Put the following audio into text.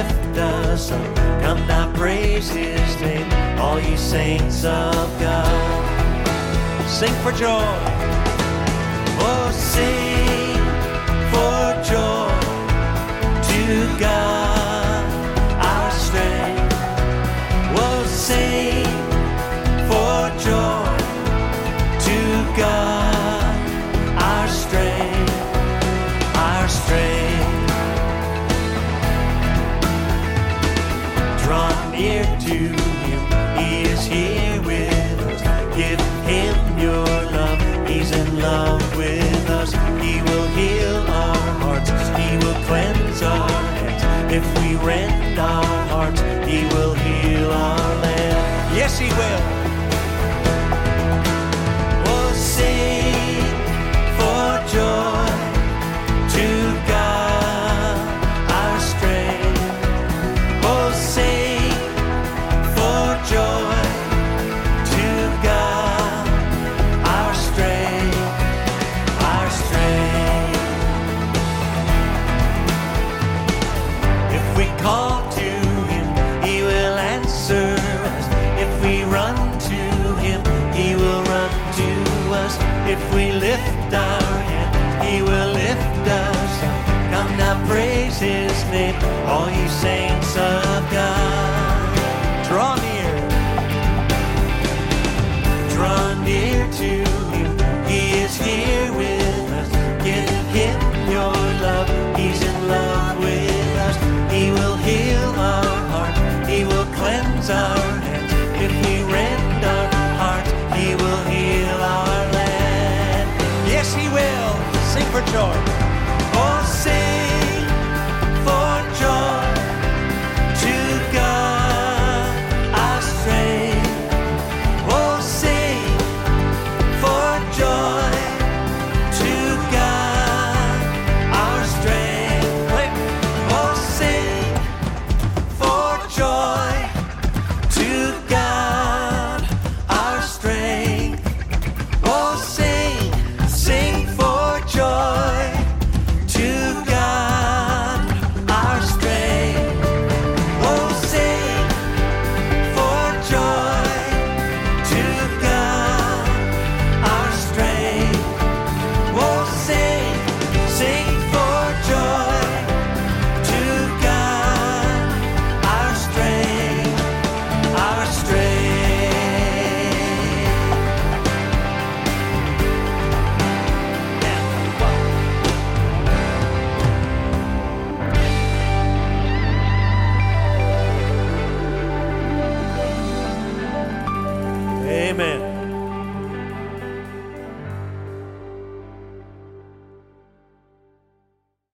lift us up. Come now, praise his name, all ye saints of God. Sing for joy. Oh, sing for joy to God, our strength. Oh, sing for joy to God, our strength, our strength. Draw near to him, he is here with us. Give him your love, he's in love with us. He will heal our hearts, he will cleanse our hands. If we rend our hearts, he will heal our land. Yes, he will. Oh, sing for joy to God, our strength. Oh, sing for joy to God, our strength, our strength. If we call to him, he will answer us. If we run to him, he will run to us. If we lift our hand, he will lift us up. Come now, praise his name, all ye saints of God. Draw near. Draw near to him, he is here with us. Give him your love, he's in love with us. He will heal our heart, he will cleanse our hands. If we rend our heart, he will heal our land. Yes, he will. Sing for joy. Oh, sing for joy to God, our strength. Oh, sing for joy to God, our strength. Oh, sing for joy to God, our strength. Oh, sing for joy to God, our strength. Oh, sing for joy to God, our strength. Oh, sing for joy to God, our strength, our strength. Amen.